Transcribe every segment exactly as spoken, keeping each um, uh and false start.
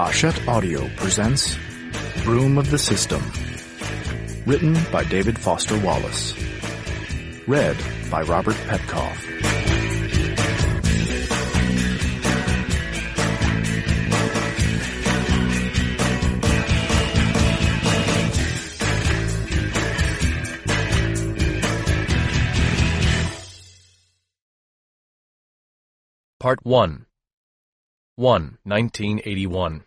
Hachette Audio presents Broom of the System. Written by David Foster Wallace. Read by Robert Petkoff. Part one. one. nineteen eighty-one.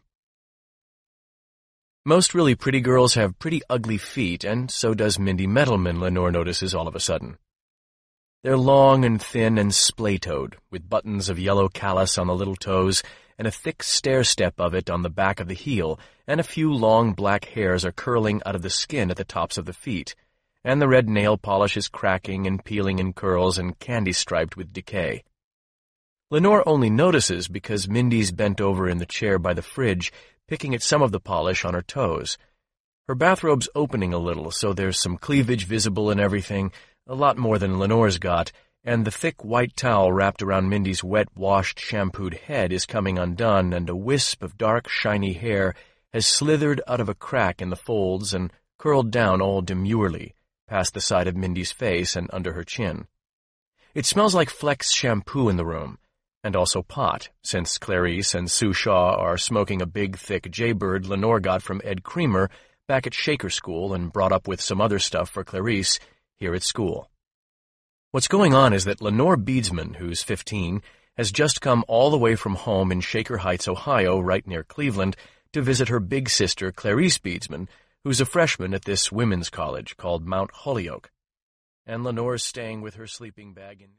Most really pretty girls have pretty ugly feet, and so does Mindy Mettleman, Lenore notices all of a sudden. They're long and thin and splay-toed, with buttons of yellow callus on the little toes and a thick stair-step of it on the back of the heel, and a few long black hairs are curling out of the skin at the tops of the feet, and the red nail polish is cracking and peeling in curls and candy-striped with decay. Lenore only notices because Mindy's bent over in the chair by the fridge, picking at some of the polish on her toes. Her bathrobe's opening a little, so there's some cleavage visible and everything, a lot more than Lenore's got, and the thick white towel wrapped around Mindy's wet, washed, shampooed head is coming undone, and a wisp of dark, shiny hair has slithered out of a crack in the folds and curled down all demurely, past the side of Mindy's face and under her chin. It smells like Flex shampoo in the room, and also pot, since Clarice and Sue Shaw are smoking a big, thick Jaybird Lenore got from Ed Creamer back at Shaker School and brought up with some other stuff for Clarice here at school. What's going on is that Lenore Beadsman, who's fifteen, has just come all the way from home in Shaker Heights, Ohio, right near Cleveland, to visit her big sister, Clarice Beadsman, who's a freshman at this women's college called Mount Holyoke. And Lenore's staying with her sleeping bag in